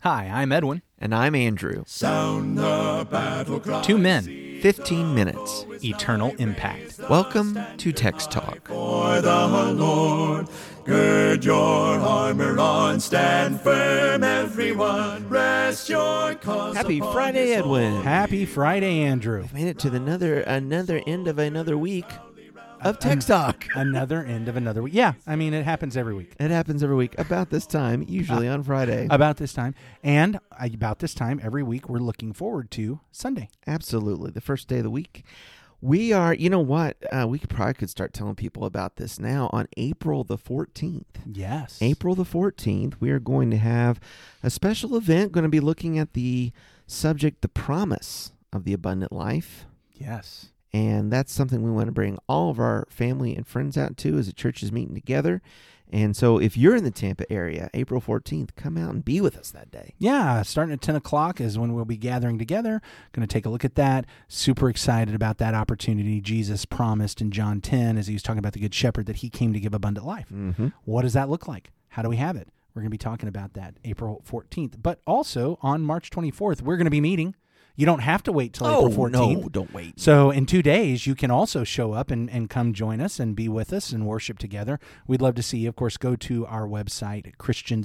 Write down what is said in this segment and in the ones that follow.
Hi, I'm Edwin. And I'm Andrew. Sound the battle cry. 2 men, 15 minutes. eternal impact. Welcome to Text Talk. For the Lord, gird your armor on, stand firm, everyone. Rest your cause. Happy upon Friday, his Edwin. own. Happy Friday, Andrew. Made it to another end of another week of Text Talk. Another end of another week. Yeah, I mean, it happens every week. It happens every week about this time, usually on Friday. About this time. And about this time every week, we're looking forward to Sunday. Absolutely. The first day of the week. We are, you know what? We probably could start telling people about this now. On April the 14th. Yes. April the 14th, we are going to have a special event, going to be looking at the subject, the promise of the abundant life. Yes. And that's something we want to bring all of our family and friends out to as the church is meeting together. And so if you're in the Tampa area, April 14th, come out and be with us that day. Yeah, starting at 10 o'clock is when we'll be gathering together. Going to take a look at that. Super excited about that opportunity Jesus promised in John 10 as he was talking about the Good Shepherd that he came to give abundant life. Mm-hmm. What does that look like? How do we have it? We're going to be talking about that April 14th. But also on March 24th, we're going to be meeting. You don't have to wait till April 14th. No, don't wait. So in 2 days, you can also show up and come join us and be with us and worship together. We'd love to see you. Of course, go to our website,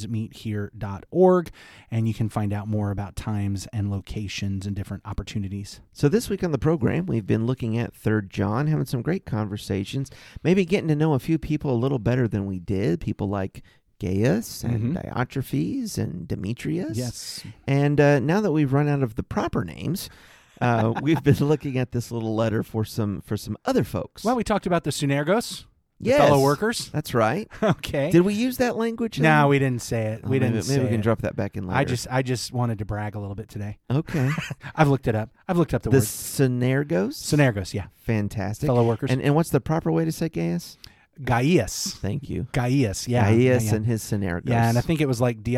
christiansmeethere.org, and you can find out more about times and locations and different opportunities. So this week on the program, we've been looking at 3 John, having some great conversations, maybe getting to know a few people a little better than we did, people like Gaius and Diotrephes and Demetrius. Yes. And now that we've run out of the proper names, we've been looking at this little letter for some other folks. Well, we talked about the Sunergos, yes, fellow workers. That's right. Okay. Did we use that language? No, we didn't say it. Maybe we can drop that back in later. I just wanted to brag a little bit today. Okay. I've looked it up. I've looked up the The word. Sunergos? Sunergos, yeah. Fantastic. Fellow workers. And what's the proper way to say Gaius? Gaius. Thank you. Gaius, yeah. Gaius yeah. and his Sunergos. Yeah, and I think it was like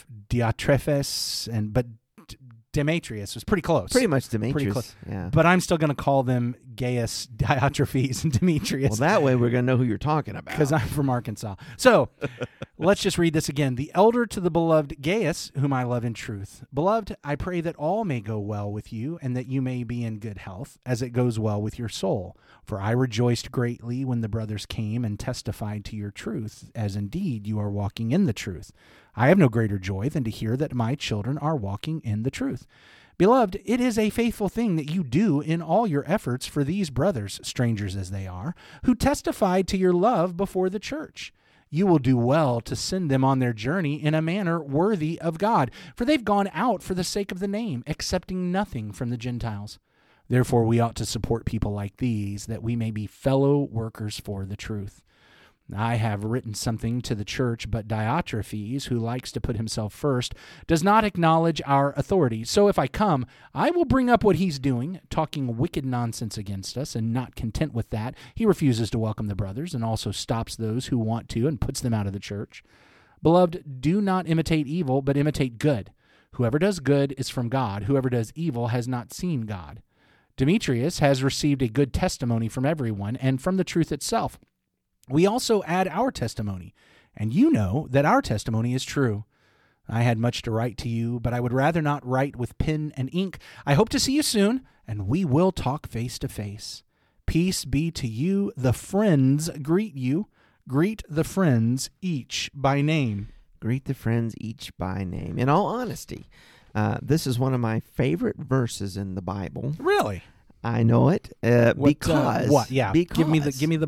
Diotrephes, but Demetrius was pretty close. Pretty much Demetrius. Pretty close. Yeah. But I'm still going to call them Gaius, Diotrephes, and Demetrius. Well, that way we're going to know who you're talking about. Because I'm from Arkansas. So let's just read this again. The elder to the beloved Gaius, whom I love in truth. Beloved, I pray that all may go well with you, and that you may be in good health, as it goes well with your soul. For I rejoiced greatly when the brothers came and testified to your truth, as indeed you are walking in the truth. I have no greater joy than to hear that my children are walking in the truth. Beloved, it is a faithful thing that you do in all your efforts for these brothers, strangers as they are, who testified to your love before the church. You will do well to send them on their journey in a manner worthy of God, for they've gone out for the sake of the name, accepting nothing from the Gentiles. Therefore, we ought to support people like these, that we may be fellow workers for the truth. I have written something to the church, but Diotrephes, who likes to put himself first, does not acknowledge our authority. So if I come, I will bring up what he's doing, talking wicked nonsense against us, and not content with that, he refuses to welcome the brothers and also stops those who want to and puts them out of the church. Beloved, do not imitate evil, but imitate good. Whoever does good is from God. Whoever does evil has not seen God. Demetrius has received a good testimony from everyone and from the truth itself. We also add our testimony, and you know that our testimony is true. I had much to write to you, but I would rather not write with pen and ink. I hope to see you soon, and we will talk face to face. Peace be to you. The friends greet you. Greet the friends each by name. Greet the friends each by name. In all honesty, this is one of my favorite verses in the Bible. Really? I know it because what? Yeah, because, give me the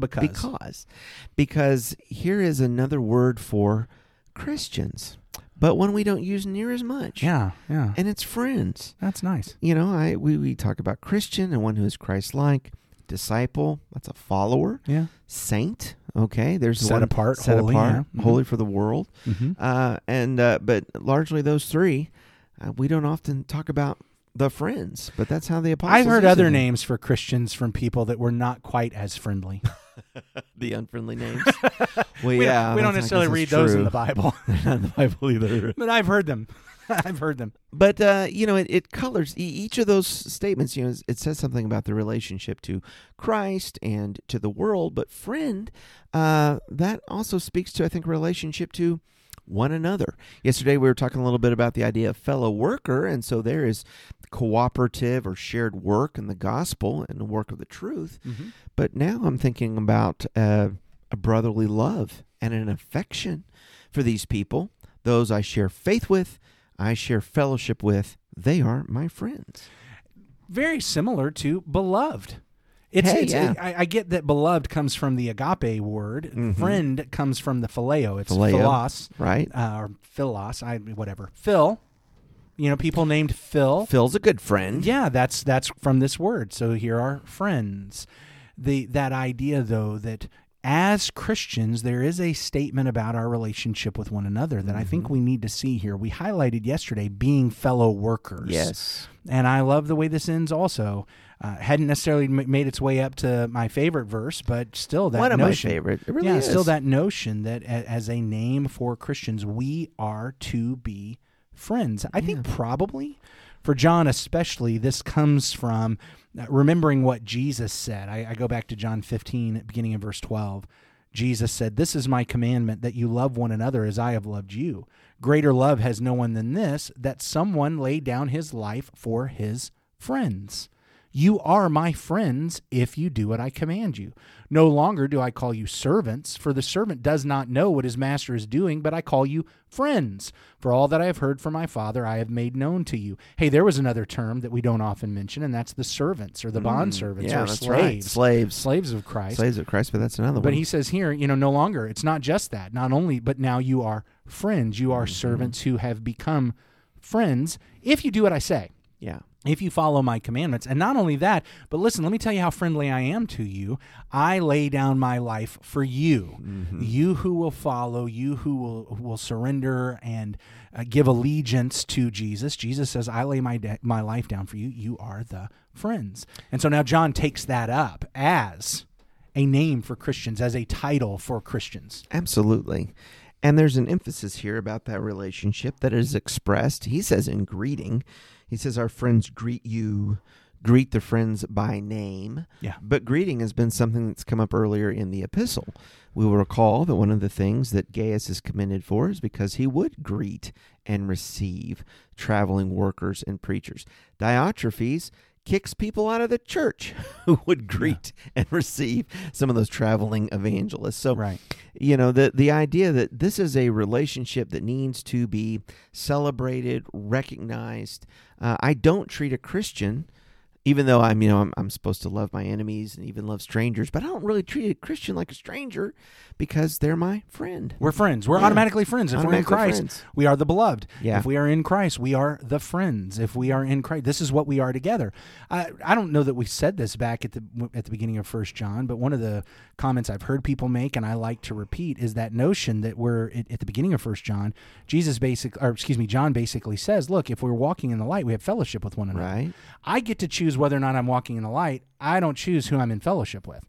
because here is another word for Christians, but one we don't use near as much. Yeah, and it's friends. That's nice. You know, we talk about Christian and one who is Christ-like, disciple. That's a follower. Yeah, saint. Okay, there's set one apart, set holy, apart, yeah. Holy for the world, but largely those three, we don't often talk about. The friends, but that's how the apostles. I've heard used other them. names for Christians from people that were not quite as friendly. The unfriendly names. We don't necessarily read those in the Bible. They're not in the Bible either. But I've heard them. But it colors each of those statements. It says something about the relationship to Christ and to the world. But friend, that also speaks to, I think, relationship to one another. Yesterday we were talking a little bit about the idea of fellow worker, and so there is cooperative or shared work in the gospel and the work of the truth. Mm-hmm. But now I'm thinking about a brotherly love and an affection for these people. Those I share faith with, I share fellowship with, they are my friends. Very similar to beloved. I get that beloved comes from the agape word. Mm-hmm. Friend comes from the phileo. It's Phileo, philos, right? Or philos, whatever. Phil, people named Phil. Phil's a good friend. Yeah, that's from this word. So here are friends. That idea, though, that as Christians, there is a statement about our relationship with one another that I think we need to see here. We highlighted yesterday being fellow workers. Yes. And I love the way this ends also. Hadn't necessarily made its way up to my favorite verse, but still that one notion. Of my favorite. It really is. Still that notion that as a name for Christians, we are to be friends. I think probably for John especially, this comes from remembering what Jesus said. I go back to John 15, beginning in verse 12. Jesus said, "This is my commandment, that you love one another as I have loved you. Greater love has no one than this, that someone lay down his life for his friends. You are my friends if you do what I command you. No longer do I call you servants, for the servant does not know what his master is doing, but I call you friends. For all that I have heard from my Father, I have made known to you." Hey, there was another term that we don't often mention, and that's the servants or the bondservants or that's slaves. right. Slaves of Christ. Slaves of Christ, but that's another one. But he says here, no longer. It's not just that. Not only, but now you are friends. You are servants who have become friends if you do what I say. Yeah. If you follow my commandments. And not only that, but listen, let me tell you how friendly I am to you. I lay down my life for you. Mm-hmm. You who will follow, you who will surrender and give allegiance to Jesus. Jesus says, I lay my life down for you. You are the friends. And so now John takes that up as a name for Christians, as a title for Christians. Absolutely. And there's an emphasis here about that relationship that is expressed. He says in greeting, he says, our friends greet you, greet the friends by name. Yeah. But greeting has been something that's come up earlier in the epistle. We will recall that one of the things that Gaius is commended for is because he would greet and receive traveling workers and preachers. Diotrephes kicks people out of the church who would greet and receive some of those traveling evangelists. So, right. The idea that this is a relationship that needs to be celebrated, recognized. I don't treat a Christian, even though I'm supposed to love my enemies and even love strangers, but I don't really treat a Christian like a stranger because they're my friend. We're friends. We're automatically friends. If we're in Christ, friends. We are the beloved. Yeah. If we are in Christ, we are the friends. If we are in Christ, this is what we are together. I don't know that we said this back at the beginning of 1 John, but one of the comments I've heard people make, and I like to repeat, is that notion that we're at the beginning of 1 John, John basically says, look, if we're walking in the light, we have fellowship with one another. Right. I get to choose whether or not I'm walking in the light. I don't choose who I'm in fellowship with.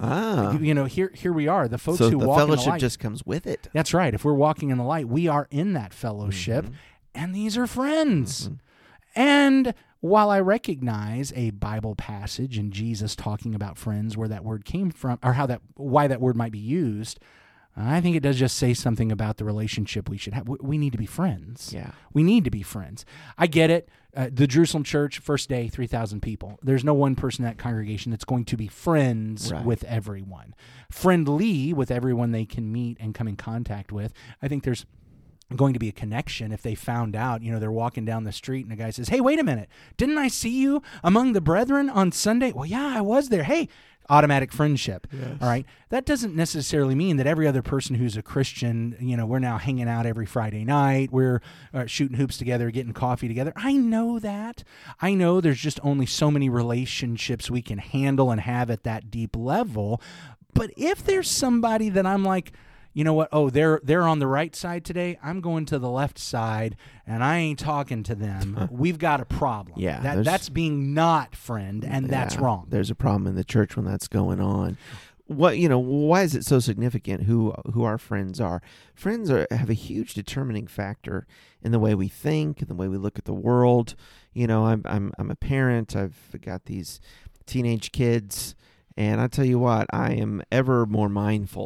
Here we are, the folks who walk in the light. So the fellowship just comes with it. That's right. If we're walking in the light, we are in that fellowship, and these are friends. And while I recognize a Bible passage and Jesus talking about friends, where that word came from, or why that word might be used, I think it does just say something about the relationship we should have. We need to be friends. Yeah. We need to be friends. I get it. The Jerusalem church, first day, 3,000 people. There's no one person in that congregation that's going to be friends with everyone. Friendly with everyone they can meet and come in contact with. I think there's going to be a connection if they found out, they're walking down the street and a guy says, hey, wait a minute. Didn't I see you among the brethren on Sunday? Well, yeah, I was there. Hey, automatic friendship. Yes. All right. That doesn't necessarily mean that every other person who's a Christian, we're now hanging out every Friday night. We're shooting hoops together, getting coffee together. I know that. I know there's just only so many relationships we can handle and have at that deep level. But if there's somebody that I'm like, you know what? Oh, they're on the right side today. I'm going to the left side, and I ain't talking to them. We've got a problem. Yeah, that's being not friend, and that's wrong. There's a problem in the church when that's going on. Why is it so significant who our friends are? Friends have a huge determining factor in the way we think, in the way we look at the world. I'm a parent. I've got these teenage kids, and I tell you what, I am ever more mindful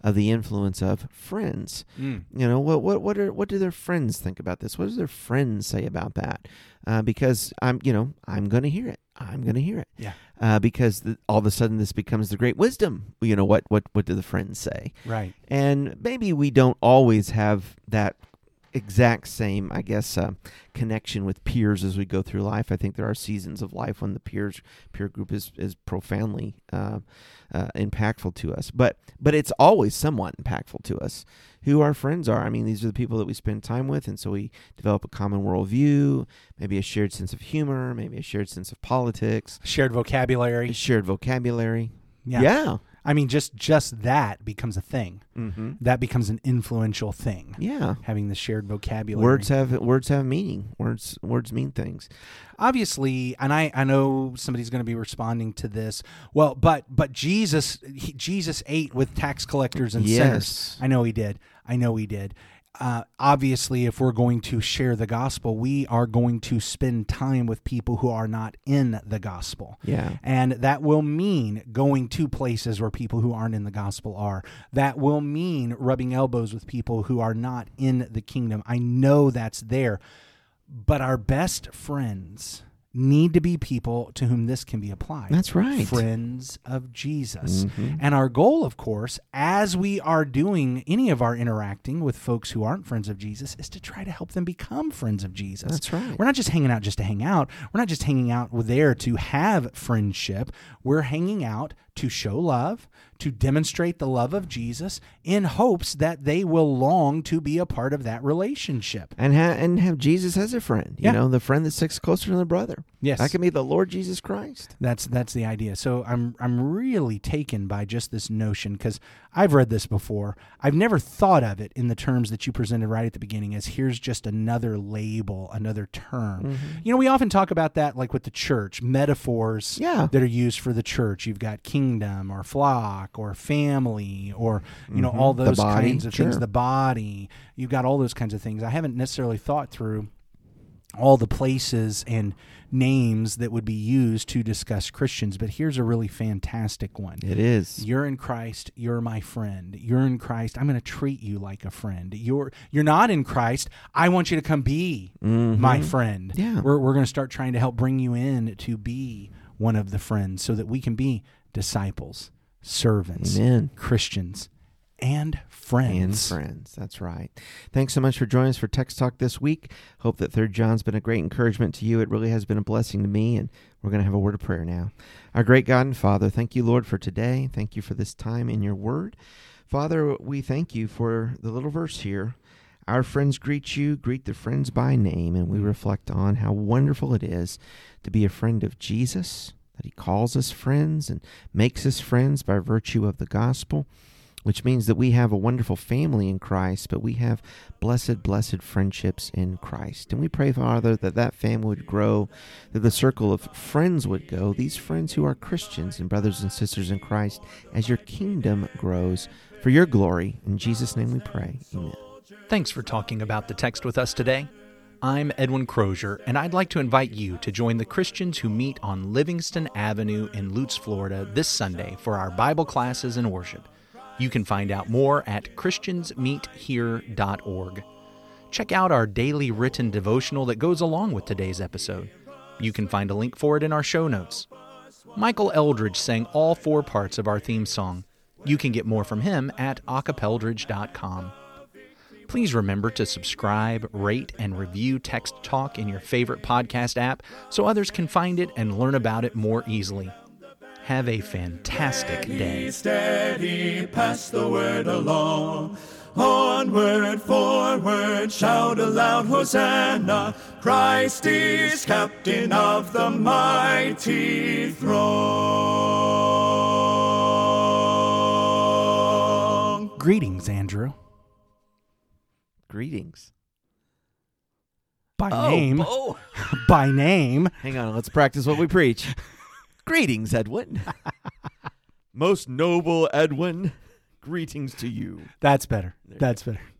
of the influence of friends. You know, what do their friends think about this? What does their friends say about that? Because I'm going to hear it. I'm going to hear it. Yeah. Because all of a sudden this becomes the great wisdom. You know, what do the friends say? Right. And maybe we don't always have that exact same, I guess, connection with peers as we go through life. I think there are seasons of life when the peer group is profoundly impactful to us. But it's always somewhat impactful to us who our friends are. I mean, these are the people that we spend time with, and so we develop a common worldview, maybe a shared sense of humor, maybe a shared sense of politics, Shared vocabulary. Yeah. I mean, just that becomes a thing. Mm-hmm. That becomes an influential thing. Yeah. Having the shared vocabulary. Words have meaning. Words mean things. Obviously, and I know somebody's going to be responding to this. Well, but Jesus ate with tax collectors and sinners. I know he did. Obviously, if we're going to share the gospel, we are going to spend time with people who are not in the gospel. Yeah. And that will mean going to places where people who aren't in the gospel are. That will mean rubbing elbows with people who are not in the kingdom. I know that's there. But our best friends need to be people to whom this can be applied. That's right. Friends of Jesus. Mm-hmm. And our goal, of course, as we are doing any of our interacting with folks who aren't friends of Jesus, is to try to help them become friends of Jesus. That's right. We're not just hanging out just to hang out. We're not just hanging out there to have friendship. We're hanging out to show love, to demonstrate the love of Jesus in hopes that they will long to be a part of that relationship. And have Jesus as a friend. You know, the friend that sticks closer than the brother. Yes. That can be the Lord Jesus Christ. That's the idea. So I'm really taken by just this notion, because I've read this before. I've never thought of it in the terms that you presented right at the beginning as here's just another label, another term. Mm-hmm. You know, we often talk about that like with the church, metaphors that are used for the church. You've got kingdom or flock or family or, you know, all those kinds of things, the body. You've got all those kinds of things. I haven't necessarily thought through all the places and names that would be used to discuss Christians, but here's a really fantastic one. It is. You're in Christ, you're my friend. You're in Christ, I'm going to treat you like a friend. You're not in Christ, I want you to come be my friend. Yeah. We're going to start trying to help bring you in to be one of the friends so that we can be disciples, servants, Amen. Christians, and friends. That's right. Thanks so much for joining us for Text Talk this week. Hope that 3 John's been a great encouragement to you. It really has been a blessing to me, and we're going to have a word of prayer now. Our great God and Father, thank you, Lord, for today. Thank you for this time in your word. Father, we thank you for the little verse here. Our friends greet you, greet the friends by name, and we reflect on how wonderful it is to be a friend of Jesus, that he calls us friends and makes us friends by virtue of the gospel, which means that we have a wonderful family in Christ, but we have blessed friendships in Christ. And we pray, Father, that that family would grow, that the circle of friends would go, these friends who are Christians and brothers and sisters in Christ, as your kingdom grows for your glory. In Jesus' name we pray. Amen. Thanks for talking about the text with us today. I'm Edwin Crozier, and I'd like to invite you to join the Christians who meet on Livingston Avenue in Lutz, Florida this Sunday for our Bible classes and worship. You can find out more at christiansmeethere.org. Check out our daily written devotional that goes along with today's episode. You can find a link for it in our show notes. Michael Eldridge sang all 4 parts of our theme song. You can get more from him at acapeldridge.com. Please remember to subscribe, rate, and review Text Talk in your favorite podcast app so others can find it and learn about it more easily. Have a fantastic day. Steady, pass the word along. Onward, forward, shout aloud, Hosanna. Christ is captain of the mighty throng. Greetings, Andrew. Greetings. By name. Oh. By name. Hang on, let's practice what we preach. Greetings, Edwin. Most noble Edwin, greetings to you. That's better. That's better.